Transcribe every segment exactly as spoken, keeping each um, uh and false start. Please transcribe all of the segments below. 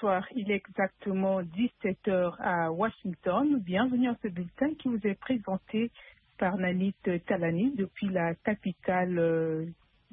bonsoir. Il est exactement dix-sept heures à Washington. Bienvenue à ce bulletin qui vous est présenté par Nanit Talani depuis la capitale, euh,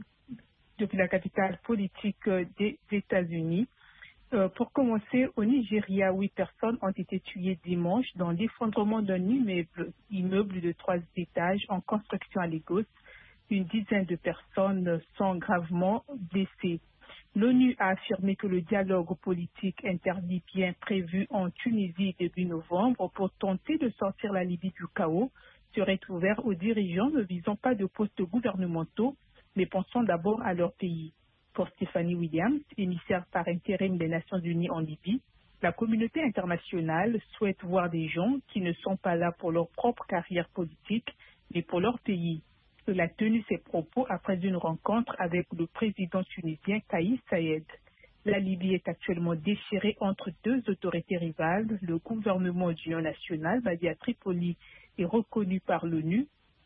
depuis la capitale politique des États-Unis. Euh, pour commencer, au Nigeria, huit personnes ont été tuées dimanche dans l'effondrement d'un immeuble, immeuble de trois étages en construction à Lagos. Une dizaine de personnes sont gravement blessées. L'ONU a affirmé que le dialogue politique interlibyen prévu en Tunisie début novembre pour tenter de sortir la Libye du chaos serait ouvert aux dirigeants ne visant pas de postes gouvernementaux, mais pensant d'abord à leur pays. Pour Stephanie Williams, émissaire par intérim des Nations Unies en Libye, la communauté internationale souhaite voir des gens qui ne sont pas là pour leur propre carrière politique, mais pour leur pays. Elle a tenu ses propos après une rencontre avec le président tunisien Kais Saied. La Libye est actuellement déchirée entre deux autorités rivales. Le gouvernement d'union nationale, basé à Tripoli, est reconnu par l'ONU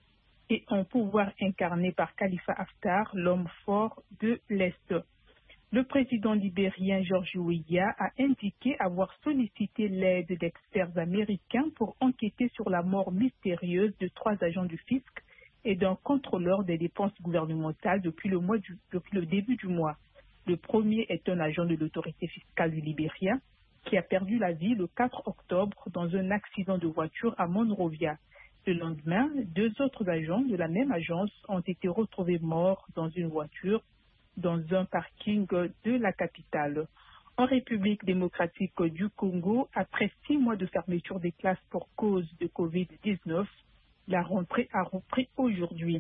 et un pouvoir incarné par Khalifa Haftar, l'homme fort de l'Est. Le président libérien George Weah a indiqué avoir sollicité l'aide d'experts américains pour enquêter sur la mort mystérieuse de trois agents du fisc et d'un contrôleur des dépenses gouvernementales depuis le, mois du, depuis le début du mois. Le premier est un agent de l'autorité fiscale du Libéria qui a perdu la vie le quatre octobre dans un accident de voiture à Monrovia. Le lendemain, deux autres agents de la même agence ont été retrouvés morts dans une voiture dans un parking de la capitale. En République démocratique du Congo, après six mois de fermeture des classes pour cause de covid dix-neuf, la rentrée a repris aujourd'hui.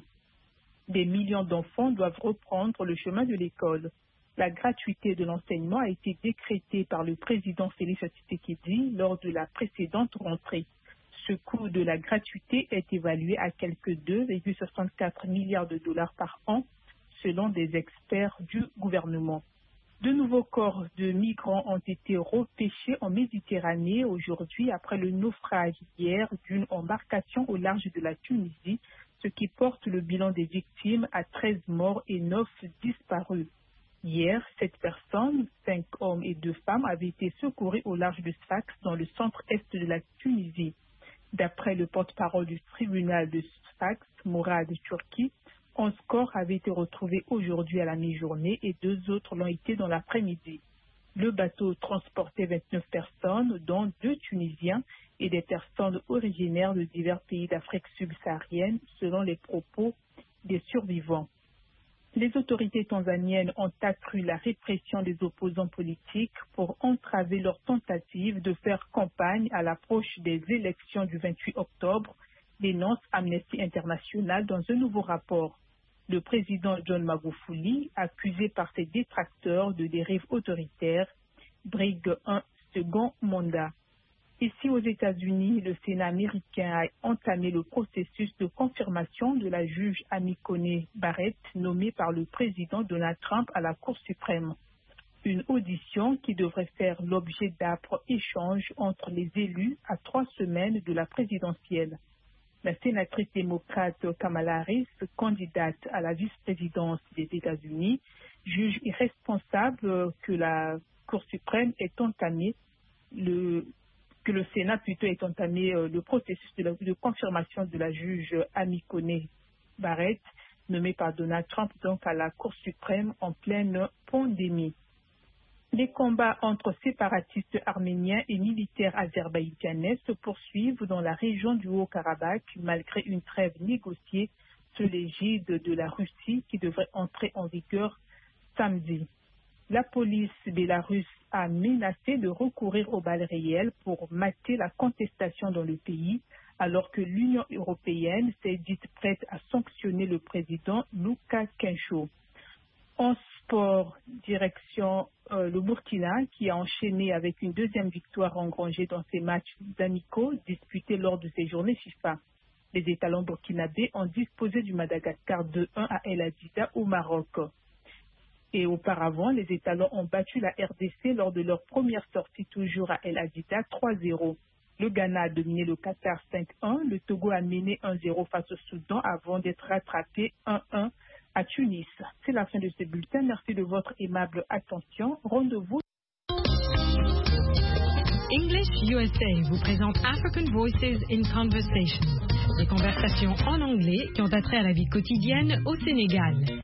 Des millions d'enfants doivent reprendre le chemin de l'école. La gratuité de l'enseignement a été décrétée par le président Félix Tshisekedi lors de la précédente rentrée. Ce coût de la gratuité est évalué à quelque deux virgule soixante-quatre milliards de dollars par an, selon des experts du gouvernement. De nouveaux corps de migrants ont été repêchés en Méditerranée aujourd'hui après le naufrage hier d'une embarcation au large de la Tunisie, ce qui porte le bilan des victimes à treize morts et neuf disparus. Hier, sept personnes, cinq hommes et deux femmes, avaient été secourus au large de Sfax dans le centre-est de la Tunisie. D'après le porte-parole du tribunal de Sfax, Mourad Turki, onze corps avaient été retrouvés aujourd'hui à la mi-journée et deux autres l'ont été dans l'après-midi. Le bateau transportait vingt-neuf personnes, dont deux Tunisiens et des personnes originaires de divers pays d'Afrique subsaharienne, selon les propos des survivants. Les autorités tanzaniennes ont accru la répression des opposants politiques pour entraver leur tentative de faire campagne à l'approche des élections du vingt-huit octobre, dénonce Amnesty International dans un nouveau rapport. Le président John Magufuli, accusé par ses détracteurs de dérive autoritaire, brigue un second mandat. Ici aux États-Unis, le Sénat américain a entamé le processus de confirmation de la juge Amy Coney Barrett, nommée par le président Donald Trump à la Cour suprême. Une audition qui devrait faire l'objet d'âpres échanges entre les élus à trois semaines de la présidentielle. La sénatrice démocrate Kamala Harris, candidate à la vice-présidence des États-Unis, juge irresponsable que la Cour suprême ait entamé le que le Sénat plutôt ait entamé le processus de, la, de confirmation de la juge Amy Coney Barrett, nommée par Donald Trump donc à la Cour suprême en pleine pandémie. Les combats entre séparatistes arméniens et militaires azerbaïdjanais se poursuivent dans la région du Haut-Karabakh malgré une trêve négociée sous l'égide de la Russie qui devrait entrer en vigueur samedi. La police bélarusse a menacé de recourir aux balles réelles pour mater la contestation dans le pays, alors que l'Union européenne s'est dite prête à sanctionner le président Loukachenko. En sport, direction euh, le Burkina, qui a enchaîné avec une deuxième victoire engrangée dans ses matchs amicaux disputés lors de ses journées FIFA. Les étalons burkinabés ont disposé du Madagascar deux un à El Hadida au Maroc. Et auparavant, les étalons ont battu la R D C lors de leur première sortie toujours à El Hadida trois zéro. Le Ghana a dominé le Qatar cinq un, le Togo a mené un zéro face au Soudan avant d'être rattrapé un un à Tunis. C'est la fin de ce bulletin. Merci de votre aimable attention. Rendez-vous. English U S A vous présente African Voices in Conversation, des conversations en anglais qui ont attrait à la vie quotidienne au Sénégal.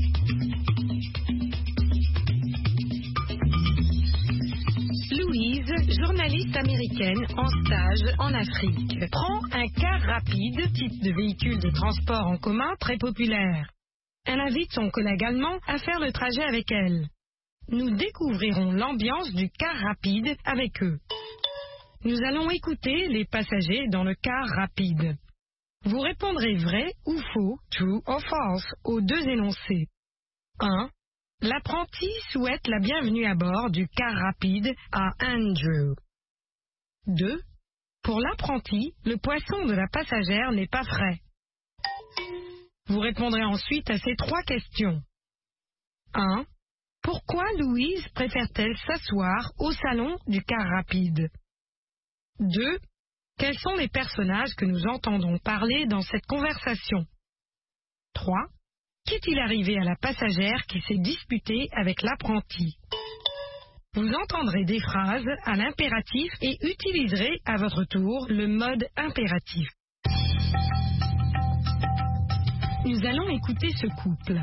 Louise, journaliste américaine en stage en Afrique, prend un car rapide, type de véhicule de transport en commun très populaire. Elle invite son collègue allemand à faire le trajet avec elle. Nous découvrirons l'ambiance du car rapide avec eux. Nous allons écouter les passagers dans le car rapide. Vous répondrez vrai ou faux, true or false, aux deux énoncés. un. L'apprenti souhaite la bienvenue à bord du car rapide à Andrew. deux. Pour l'apprenti, le poisson de la passagère n'est pas frais. Vous répondrez ensuite à ces trois questions. un. Pourquoi Louise préfère-t-elle s'asseoir au salon du car rapide? deux. Quels sont les personnages que nous entendons parler dans cette conversation? trois. Qu'est-il arrivé à la passagère qui s'est disputée avec l'apprenti? Vous entendrez des phrases à l'impératif et utiliserez à votre tour le mode impératif. Nous allons écouter ce couple.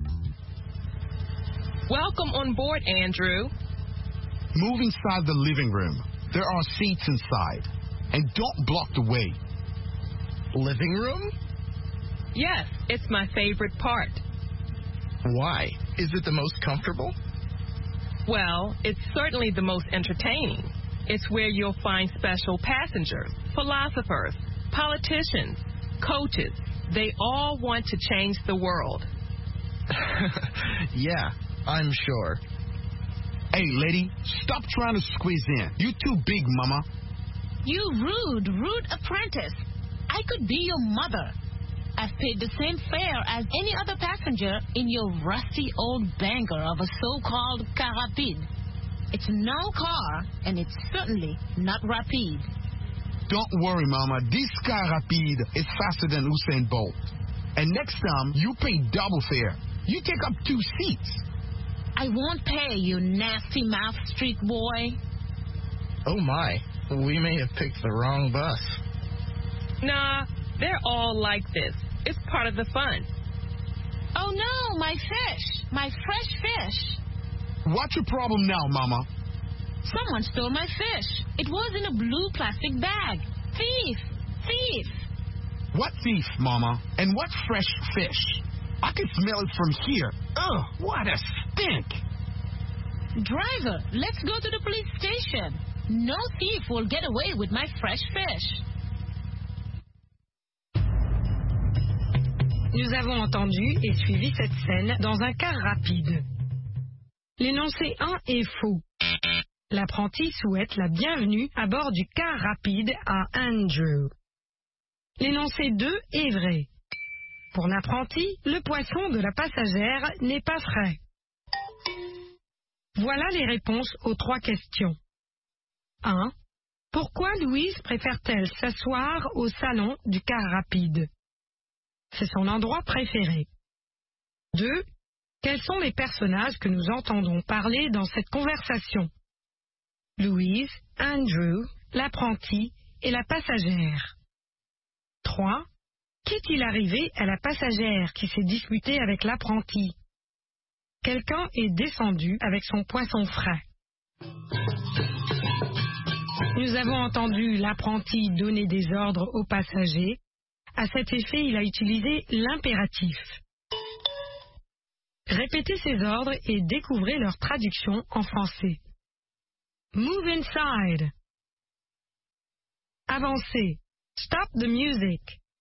Welcome on board, Andrew. Move inside the living room. There are seats inside. And don't block the way. Living room? Yes, it's my favorite part. Why? Is it the most comfortable? Well, it's certainly the most entertaining. It's where you'll find special passengers, philosophers, politicians, coaches. They all want to change the world. Yeah, I'm sure. Hey, lady, stop trying to squeeze in. You're too big, mama. You rude, rude apprentice. I could be your mother. I've paid the same fare as any other passenger in your rusty old banger of a so-called car rapide. It's no car, and it's certainly not rapide. Don't worry, mama. This car rapide is faster than Usain Bolt. And next time, you pay double fare. You take up two seats. I won't pay, you nasty mouth street boy. Oh my, we may have picked the wrong bus. Nah, they're all like this. It's part of the fun. Oh no, my fish, my fresh fish. What's your problem now, mama? Someone stole my fish. It was in a blue plastic bag. Thief, thief. What thief, mama? And what fresh fish? I can smell it from here. Ugh, what a stink. Driver, let's go to the police station. No thief will get away with my fresh fish. Nous avons entendu et suivi cette scène dans un car rapide. L'énoncé un est faux. L'apprenti souhaite la bienvenue à bord du car rapide à Andrew. L'énoncé deux est vrai. Pour l'apprenti, le poisson de la passagère n'est pas frais. Voilà les réponses aux trois questions. un. Pourquoi Louise préfère-t-elle s'asseoir au salon du car rapide? C'est son endroit préféré. deux. Quels sont les personnages que nous entendons parler dans cette conversation? Louise, Andrew, l'apprenti et la passagère. trois. Qu'est-il arrivé à la passagère qui s'est disputée avec l'apprenti? Quelqu'un est descendu avec son poisson frais. Nous avons entendu l'apprenti donner des ordres aux passagers. À cet effet, il a utilisé l'impératif. Répétez ces ordres et découvrez leur traduction en français. Move inside. Avancez. Stop the music.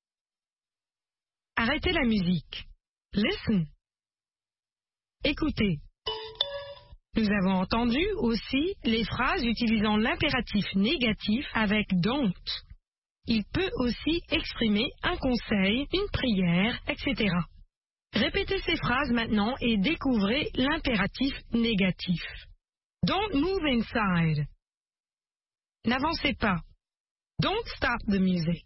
Arrêtez la musique. Listen. Écoutez. Nous avons entendu aussi les phrases utilisant l'impératif négatif avec don't. Il peut aussi exprimer un conseil, une prière, et cetera. Répétez ces phrases maintenant et découvrez l'impératif négatif. Don't move inside. N'avancez pas. Don't stop the music.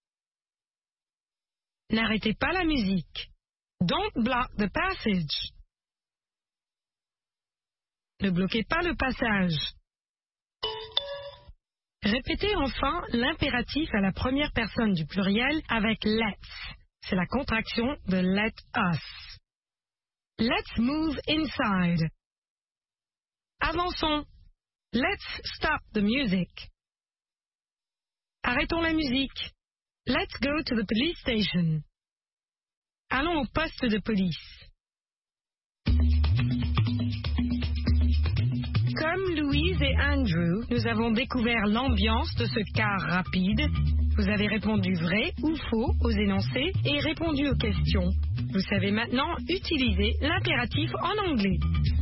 N'arrêtez pas la musique. Don't block the passage. Ne bloquez pas le passage. Répétez enfin l'impératif à la première personne du pluriel avec let's. C'est la contraction de let us. Let's move inside. Avançons. Let's stop the music. Arrêtons la musique. Let's go to the police station. Allons au poste de police. Comme Louise et Andrew, nous avons découvert l'ambiance de ce car rapide. Vous avez répondu vrai ou faux aux énoncés et répondu aux questions. Vous savez maintenant utiliser l'impératif en anglais.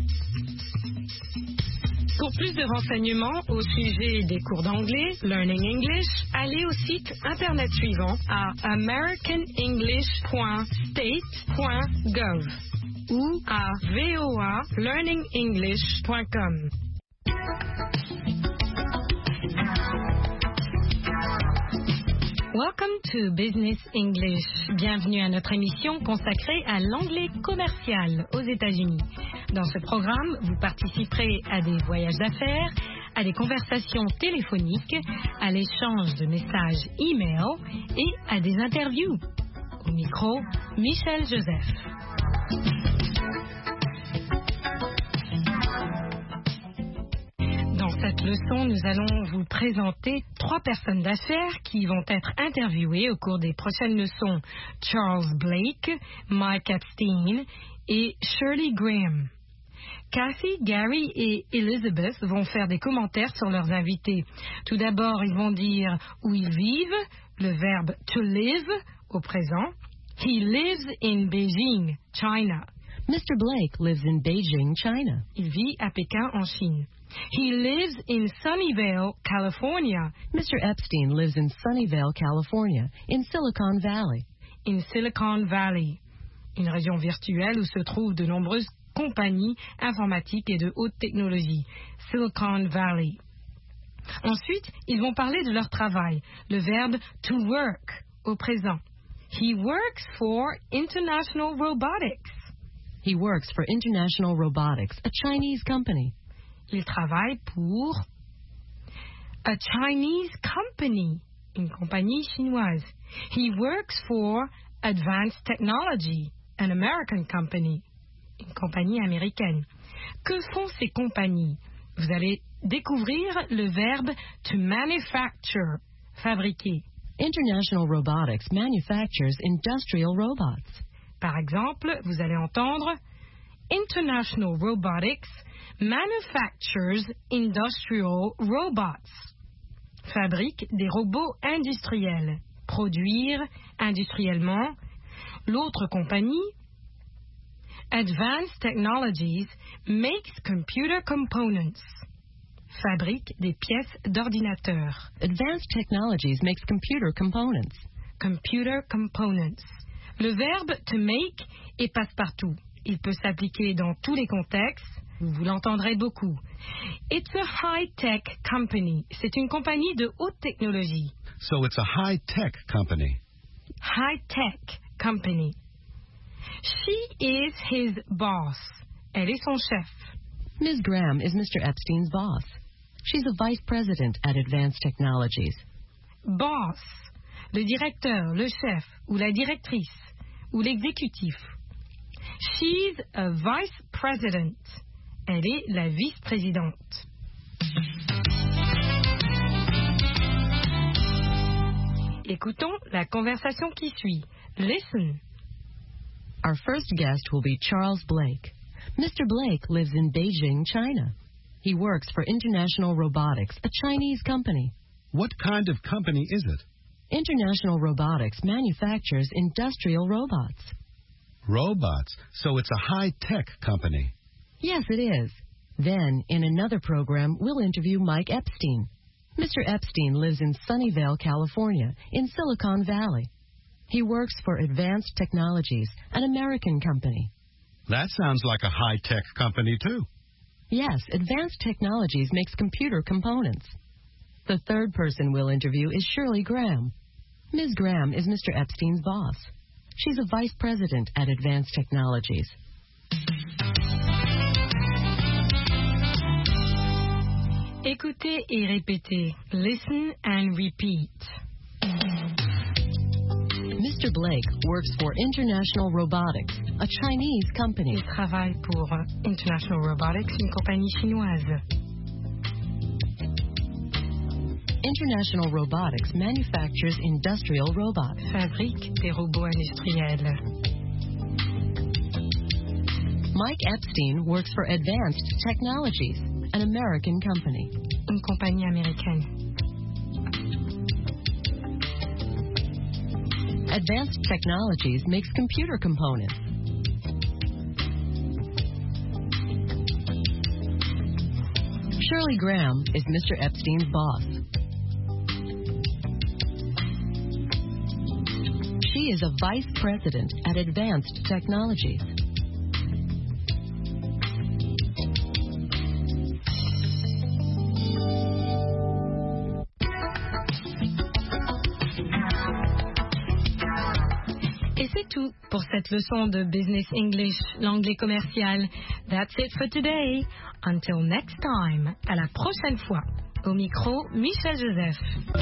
Pour plus de renseignements au sujet des cours d'anglais, Learning English, allez au site internet suivant à american english point state point gov ou à v o a learning english point com. Welcome to Business English. Bienvenue à notre émission consacrée à l'anglais commercial aux États-Unis. Dans ce programme, vous participerez à des voyages d'affaires, à des conversations téléphoniques, à l'échange de messages e-mail et à des interviews. Au micro, Michel Joseph. Dans cette leçon, nous allons vous présenter trois personnes d'affaires qui vont être interviewées au cours des prochaines leçons. Charles Blake, Mike Epstein et Shirley Graham. Kathy, Gary et Elizabeth vont faire des commentaires sur leurs invités. Tout d'abord, ils vont dire où ils vivent, le verbe to live au présent. He lives in Beijing, China. Mister Blake lives in Beijing, China. Il vit à Pékin, en Chine. He lives in Sunnyvale, California. Mister Epstein lives in Sunnyvale, California, in Silicon Valley. In Silicon Valley, une région virtuelle où se trouvent de nombreuses compagnies informatiques et de haute technologie. Silicon Valley. Ensuite, ils vont parler de leur travail, le verbe to work au présent. He works for International Robotics. He works for International Robotics, a Chinese company. Il travaille pour a Chinese company, une compagnie chinoise. He works for Advanced Technology, an American company, une compagnie américaine. Que font ces compagnies? Vous allez découvrir le verbe to manufacture, fabriquer. International Robotics manufactures industrial robots. Par exemple, vous allez entendre International Robotics manufactures industrial robots. Fabrique des robots industriels. Produire industriellement. L'autre compagnie, Advanced Technologies, makes computer components. Fabrique des pièces d'ordinateur. Advanced Technologies makes computer components. Computer components. Le verbe to make est passe-partout. Il peut s'appliquer dans tous les contextes. Vous l'entendrez beaucoup. It's a high-tech company. C'est une compagnie de haute technologie. So it's a high-tech company. High-tech company. She is his boss. Elle est son chef. Miz Graham is Mister Epstein's boss. She's a vice president at Advanced Technologies. Boss, le directeur, le chef, ou la directrice, ou l'exécutif. She's a vice president. Elle est la vice-présidente. Écoutons la conversation qui suit. Listen. Our first guest will be Charles Blake. Mister Blake lives in Beijing, China. He works for International Robotics, a Chinese company. What kind of company is it? International Robotics manufactures industrial robots. Robots, so it's a high-tech company. Yes, it is. Then, in another program, we'll interview Mike Epstein. Mister Epstein lives in Sunnyvale, California, in Silicon Valley. He works for Advanced Technologies, an American company. That sounds like a high-tech company, too. Yes, Advanced Technologies makes computer components. The third person we'll interview is Shirley Graham. Miz Graham is Mister Epstein's boss. She's a vice president at Advanced Écoutez et répétez. Listen and repeat. Mister Blake works for International Robotics, a Chinese company. Il travaille pour International Robotics, une compagnie chinoise. International Robotics manufactures industrial robots. Fabrique des robots industriels. Mike Epstein works for Advanced Technologies, an American company. Une compagnie américaine. Advanced Technologies makes computer components. Shirley Graham is Mister Epstein's boss. She is a vice president at Advanced Technologies. Et c'est tout pour cette leçon de Business English, l'anglais commercial. That's it for today. Until next time. À la prochaine fois. Au micro, Michel Joseph.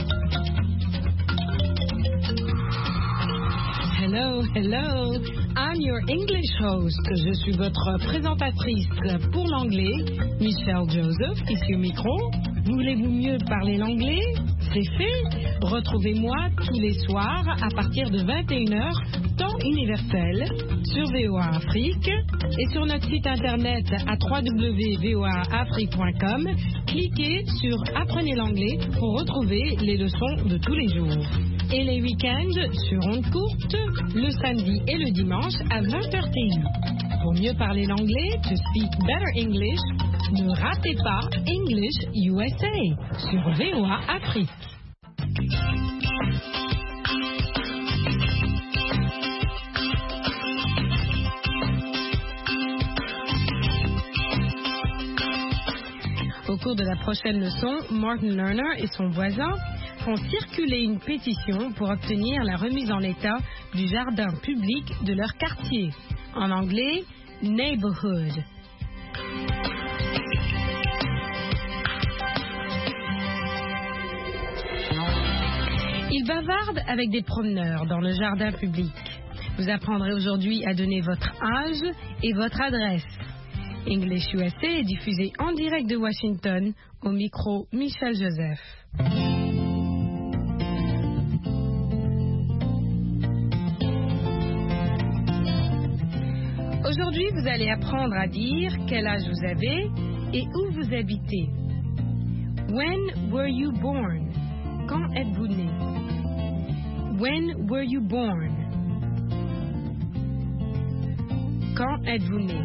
Hello, hello. I'm your English host. Je suis votre présentatrice pour l'anglais, Michel Joseph, ici au micro. Voulez-vous mieux parler l'anglais? C'est fait. Retrouvez-moi tous les soirs à partir de vingt et une heures, temps universel, sur V O A Afrique et sur notre site internet à w w w point v o a afrique point com. Cliquez sur Apprenez l'anglais pour retrouver les leçons de tous les jours. Et les week-ends sur ondes courtes, le samedi et le dimanche à vingt heures T U. Pour mieux parler l'anglais, to speak better English, ne ratez pas English U S A sur V O A Afrique. Au cours de la prochaine leçon, Martin Lerner et son voisin font circuler une pétition pour obtenir la remise en état du jardin public de leur quartier. En anglais, neighborhood. Ils bavardent avec des promeneurs dans le jardin public. Vous apprendrez aujourd'hui à donner votre âge et votre adresse. English U S A est diffusé en direct de Washington, au micro Michel Joseph. Aujourd'hui, vous allez apprendre à dire quel âge vous avez et où vous habitez. When were you born? Quand êtes-vous né? When were you born? Quand êtes-vous né?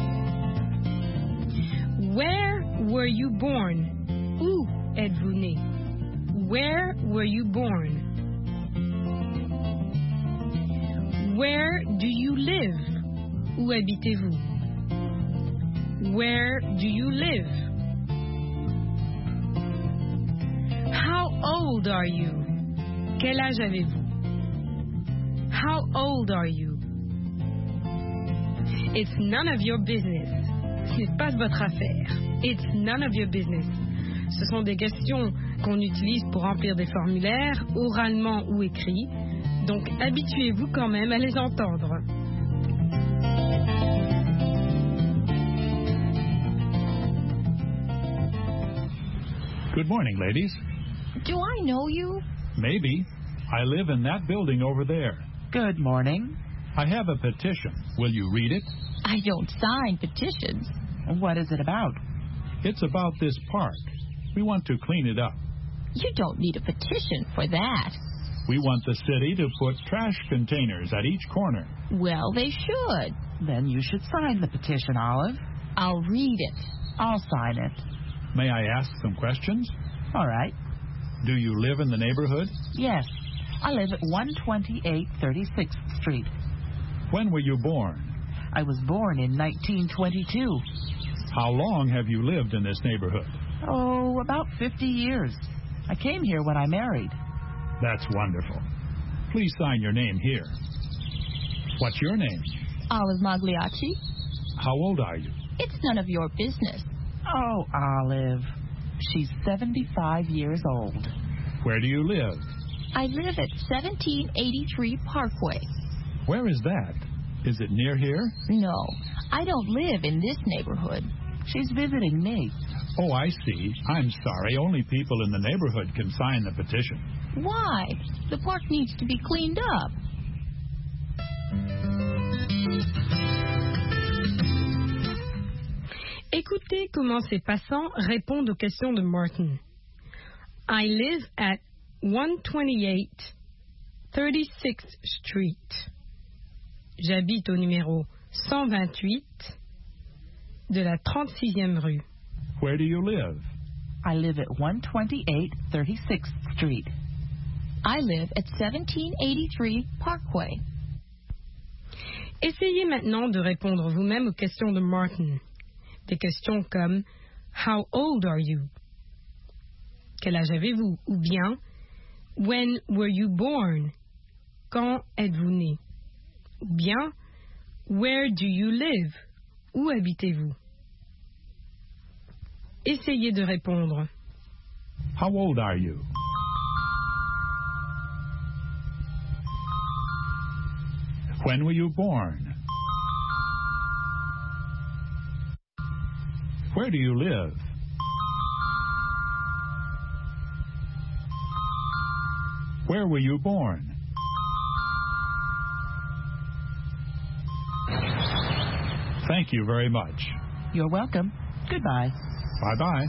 Where were you born? Où êtes-vous né? Where were you born? Where do you live? Où habitez-vous? Where do you live? How old are you? Quel âge avez-vous? How old are you? It's none of your business. Ce n'est pas votre affaire. It's none of your business. Ce sont des questions qu'on utilise pour remplir des formulaires, oralement ou écrits. Donc habituez-vous quand même à les entendre. Good morning, ladies. Do I know you? Maybe. I live in that building over there. Good morning. I have a petition. Will you read it? I don't sign petitions. What is it about? It's about this park. We want to clean it up. You don't need a petition for that. We want the city to put trash containers at each corner. Well, they should. Then you should sign the petition, Olive. I'll read it. I'll sign it. May I ask some questions? All right. Do you live in the neighborhood? Yes. I live at one twenty-eight thirty-sixth Street. When were you born? I was born in nineteen twenty-two. How long have you lived in this neighborhood? Oh, about fifty years. I came here when I married. That's wonderful. Please sign your name here. What's your name? Olive Magliacci. How old are you? It's none of your business. Oh, Olive. She's seventy-five years old. Where do you live? I live at seventeen eighty-three Parkway. Where is that? Is it near here? No, I don't live in this neighborhood. She's visiting me. Oh, I see. I'm sorry. Only people in the neighborhood can sign the petition. Why? The park needs to be cleaned up. Écoutez comment ces passants répondent aux questions de Martin. I live at one twenty-eight thirty-sixth Street. J'habite au numéro cent vingt-huit de la trente-sixième rue. Where do you live? I live at one twenty-eight thirty-sixth Street. I live at seventeen eighty-three Parkway. Essayez maintenant de répondre vous-même aux questions de Martin. Des questions comme How old are you? Quel âge avez-vous? Ou bien When were you born? Quand êtes-vous né? Ou bien Where do you live? Où habitez-vous? Essayez de répondre. How old are you? When were you born? Where do you live? Where were you born? Thank you very much. You're welcome. Goodbye. Bye-bye.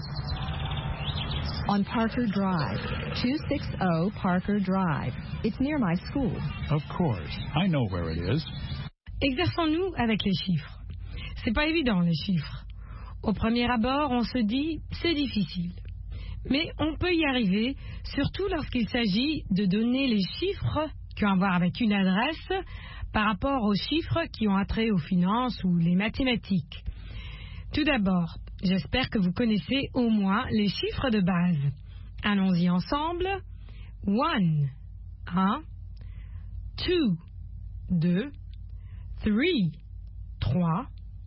On Parker Drive, two sixty Parker Drive. It's near my school. Of course. I know where it is. Exerçons-nous avec les chiffres. C'est pas évident, les chiffres. Au premier abord, on se dit, c'est difficile. Mais on peut y arriver, surtout lorsqu'il s'agit de donner les chiffres qui ont à voir avec une adresse par rapport aux chiffres qui ont attrait aux finances ou les mathématiques. Tout d'abord, j'espère que vous connaissez au moins les chiffres de base. Allons-y ensemble. One, un. Two, deux. Three, trois.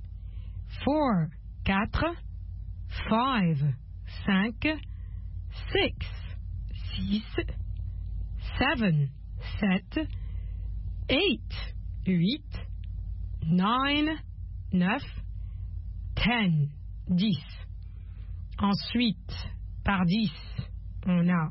Four, quatre. Five, cinq. Six, six. Seven, sept. Eight, huit. Nine, neuf. Ten, dix. Ensuite, par dix, on a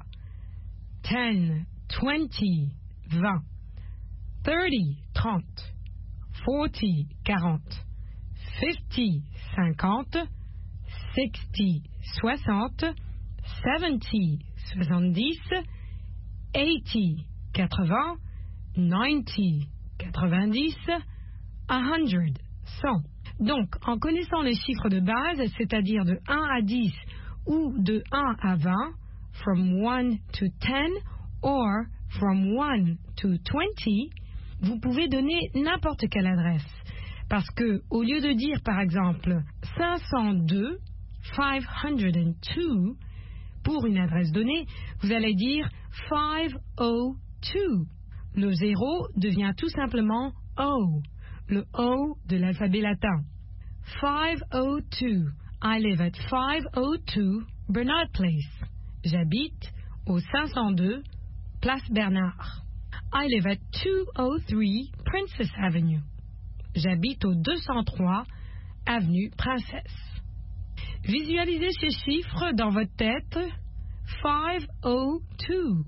ten, twenty, vingt. Thirty, trente. Forty, quarante. Fifty, cinquante. Sixty, soixante. Seventy, soixante-dix. Eighty, quatre-vingts. Ninety, quatre-vingt-dix. A hundred, cent. Donc, en connaissant les chiffres de base, c'est-à-dire de un à dix ou de un à vingt, from one to ten or from one to twenty, vous pouvez donner n'importe quelle adresse. Parce que, au lieu de dire, par exemple, cinq cent deux, five hundred two, pour une adresse donnée, vous allez dire five oh two. Le zéro devient tout simplement O, le O de l'alphabet latin. five oh two. I live at five oh two Bernard Place. J'habite au cinq cent deux Place Bernard. I live at two oh three Princess Avenue. J'habite au deux cent trois Avenue Princesse. Visualisez ces chiffres dans votre tête. five oh two.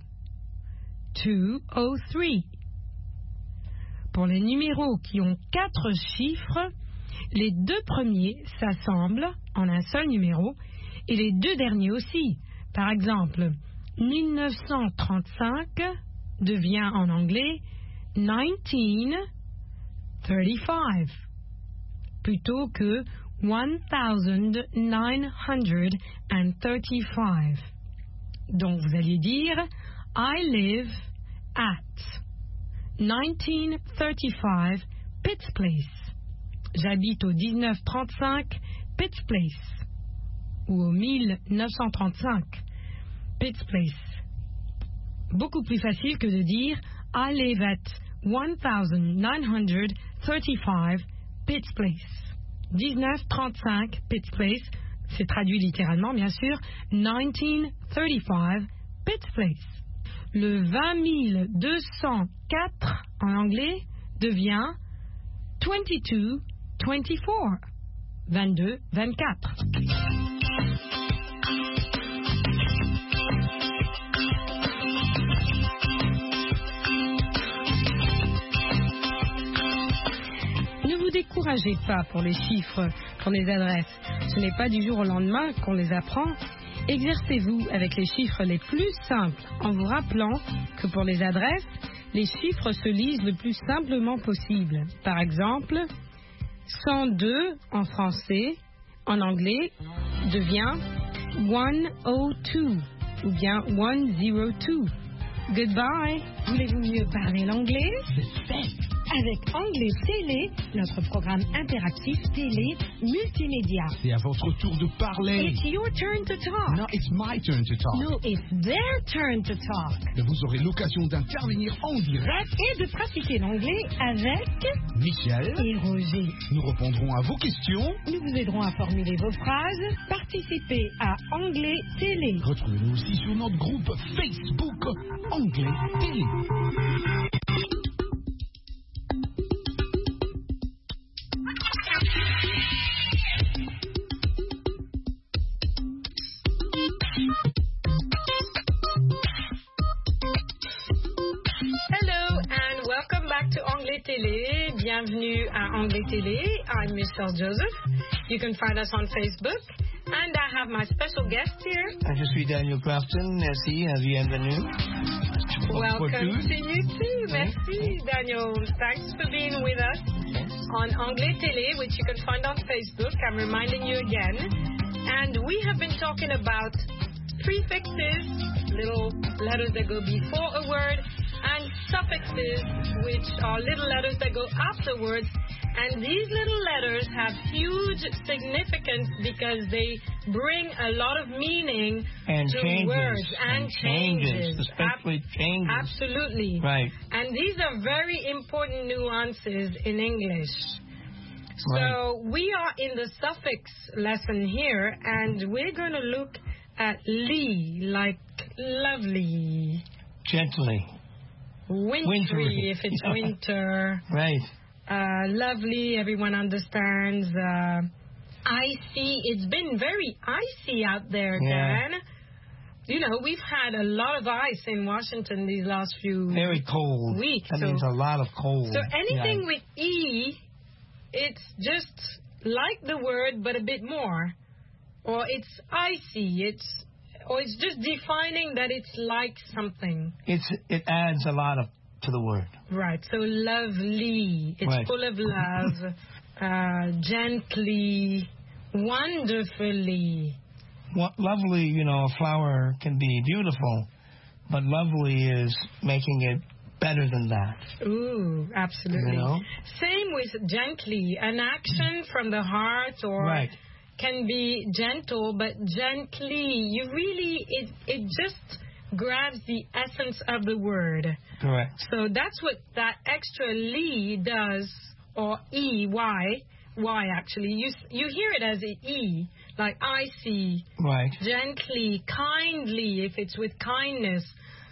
two oh three. Pour les numéros qui ont quatre chiffres, les deux premiers s'assemblent en un seul numéro et les deux derniers aussi. Par exemple, mille neuf cent trente-cinq devient en anglais nineteen thirty-five plutôt que nineteen thirty-five. Donc vous allez dire I live at nineteen thirty-five Pitts Place. J'habite au dix-neuf trente-cinq Pitts Place ou au mille neuf cent trente-cinq Pitts Place. Beaucoup plus facile que de dire I live at nineteen thirty-five Pitts Place. dix-neuf trente-cinq Pitts Place, c'est traduit littéralement, bien sûr, nineteen thirty-five Pitt Place. Le vingt mille deux cent quatre en anglais devient twenty-two twenty-four, vingt-deux vingt-quatre. Ne vous découragez pas pour les chiffres, pour les adresses. Ce n'est pas du jour au lendemain qu'on les apprend. Exercez-vous avec les chiffres les plus simples en vous rappelant que pour les adresses, les chiffres se lisent le plus simplement possible. Par exemple, cent deux en français, en anglais, devient one oh two ou bien one oh two. Goodbye. Voulez-vous mieux parler l'anglais? Avec Anglais Télé, notre programme interactif télé multimédia. C'est à votre tour de parler. It's your turn to talk. No, it's my turn to talk. No, it's their turn to talk. Vous aurez l'occasion d'intervenir en direct et de pratiquer l'anglais avec Michel et Roger. Nous répondrons à vos questions. Nous vous aiderons à formuler vos phrases. Participez à Anglais Télé. Retrouvez-nous aussi sur notre groupe Facebook Anglais Télé. Hello and welcome back to Anglais Télé. Bienvenue à Anglais Télé. I'm Michelle Joseph. You can find us on Facebook. And I have my special guest here. Je suis Daniel Crafton. Merci, bienvenue. Welcome to you too. Merci, Daniel. Thanks for being with us on Anglais Télé, which you can find on Facebook. I'm reminding you again. And we have been talking about prefixes, little letters that go before a word, and suffixes, which are little letters that go afterwards. And these little letters have huge significance because they bring a lot of meaning and to changes, words and, and changes, changes. especially Ab- changes. Absolutely. Right. And these are very important nuances in English. Right. So we are in the suffix lesson here, and we're going to look at lee, like lovely. Gently. Wintry, Wintry. if it's winter. Right. Uh, lovely, everyone understands. Uh, icy, it's been very icy out there, Yeah. Dan. You know, we've had a lot of ice in Washington these last few Very cold. weeks. That so, means a lot of cold. so anything yeah. with E, it's just like the word, but a bit more. Or it's icy, it's, or it's just defining that it's like something. It's It adds a lot of to the word. Right, so lovely, it's Right. full of love, uh, gently, wonderfully. What, lovely, you know, a flower can be beautiful, but lovely is making it better than that. Ooh, absolutely. You know? Same with gently, an action from the heart or Right. can be gentle, but gently, you really, it, it just grabs the essence of the word. Correct. So that's what that extra ly does, or E, Y, Y actually. You you hear it as an E, like I see. Right. Gently, kindly, if it's with kindness.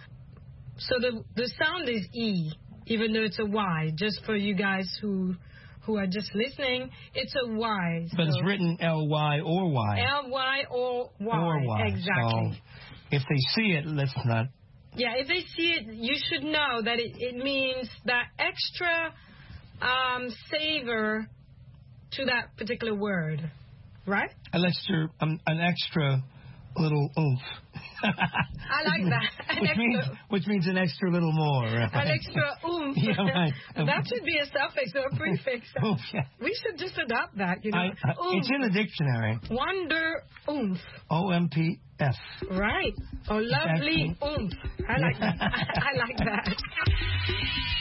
So the the sound is E, even though it's a Y. Just for you guys who who are just listening, it's a Y. But so it's written L Y or Y. L Y or Y. Or Y. Exactly. So if they see it, let's not. Yeah, if they see it, you should know that it, it means that extra um, savor to that particular word, right? An extra, um, an extra little oomph. I like that. An which, extra, means, which means an extra little more. Right? An extra oomph. Yeah, right. That should be a suffix or a prefix. Oomph, yeah. We should just adopt that, you know. I, I, it's in the dictionary. Wonder oomph. O M P F. Right. Oh, lovely Exactly. oomph. I like that. I like that.